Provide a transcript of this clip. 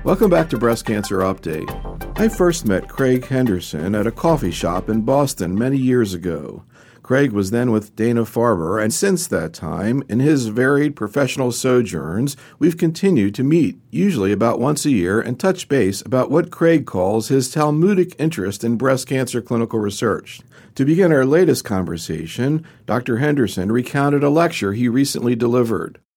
Welcome back to Breast Cancer Update. I first met Craig Henderson at a coffee shop in Boston many years ago. Craig was then with Dana-Farber, and since that time, in his varied professional sojourns, we've continued to meet, usually about once a year, and touch base about what Craig calls his Talmudic interest in breast cancer clinical research. To begin our latest conversation, Dr. Henderson recounted a lecture he recently delivered.